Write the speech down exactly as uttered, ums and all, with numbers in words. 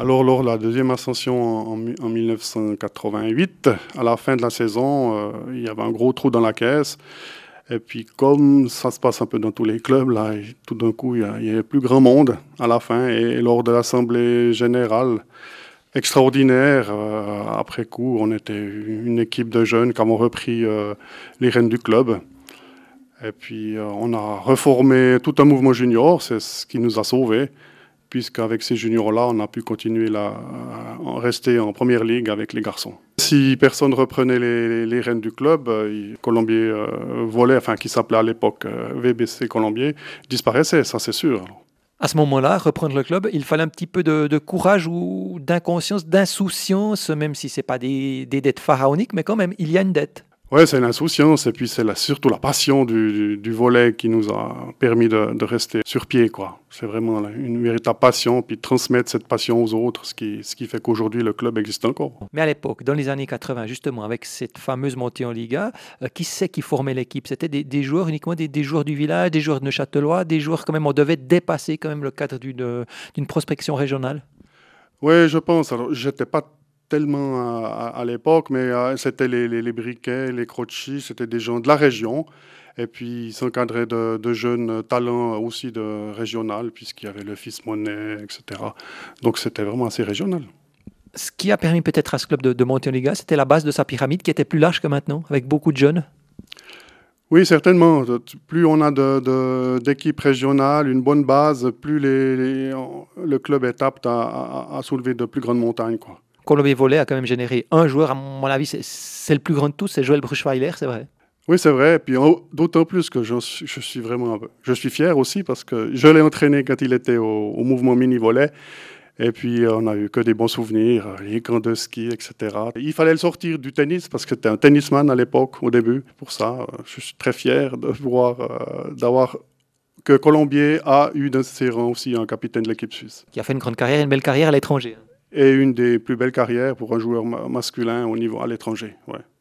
Alors, lors de la deuxième ascension en, en mille neuf cent quatre-vingt-huit, à la fin de la saison, euh, il y avait un gros trou dans la caisse. Et puis, comme ça se passe un peu dans tous les clubs, là, et tout d'un coup, il y, a- il y avait plus grand monde à la fin. Et lors de l'Assemblée générale, extraordinaire, euh, après coup, on était une équipe de jeunes qui avons repris euh, les rênes du club. Et puis, euh, on a reformé tout un mouvement junior, c'est ce qui nous a sauvés, puisqu'avec ces juniors-là, on a pu continuer là, à rester en première ligue avec les garçons. Si personne reprenait les, les, les rênes du club, euh, Colombier euh, Volley, enfin qui s'appelait à l'époque euh, V B C Colombier, disparaissait, ça c'est sûr. À ce moment-là, reprendre le club, il fallait un petit peu de, de courage ou d'inconscience, d'insouciance, même si ce n'est pas des, des dettes pharaoniques, mais quand même, il y a une dette. Ouais, c'est l'insouciance et puis c'est la, surtout la passion du, du, du volley qui nous a permis de, de rester sur pied, quoi. C'est vraiment une véritable passion, puis de transmettre cette passion aux autres, ce qui, ce qui fait qu'aujourd'hui le club existe encore. Mais à l'époque, dans les années quatre-vingts, justement, avec cette fameuse montée en Liga, euh, qui c'est qui formait l'équipe? C'était des, des joueurs uniquement des, des joueurs du village, des joueurs de Neuchâtelois, des joueurs quand même, on devait dépasser quand même le cadre d'une, d'une prospection régionale. Oui, je pense. Alors, j'étais pas tellement à, à- à l'époque, mais euh, c'était les, les, les Briquets, les Croci, c'était des gens de la région. Et puis, ils s'encadraient de, de jeunes talents aussi de régional, puisqu'il y avait le fils Monet, et cetera. Donc, c'était vraiment assez régional. Ce qui a permis peut-être à ce club de, de monter en Liga, c'était la base de sa pyramide qui était plus large que maintenant, avec beaucoup de jeunes. Oui, certainement. Plus on a de, de- d'équipes régionales, une bonne base, plus les, les- le club est apte à, à- à soulever de plus grandes montagnes, quoi. Colombier Volley a quand même généré un joueur, à mon avis, c'est, c'est le plus grand de tous, c'est Joël Bruchweiler, c'est vrai. Oui, c'est vrai. Et puis en- d'autant plus que je, suis je suis vraiment, je suis fier aussi parce que je l'ai entraîné quand il était au, au mouvement mini-volley. Et puis on a eu que des bons souvenirs, les camps de ski, et cetera. Il fallait le sortir du tennis parce que c'était un tennisman à l'époque, au début. Pour ça, euh, je suis très fier de voir, euh, d'avoir que Colombier a eu dans ses rangs aussi un capitaine de l'équipe suisse. Qui a fait une grande carrière, une belle carrière à l'étranger. Et une des plus belles carrières pour un joueur ma- masculin au niveau à l'étranger. Ouais.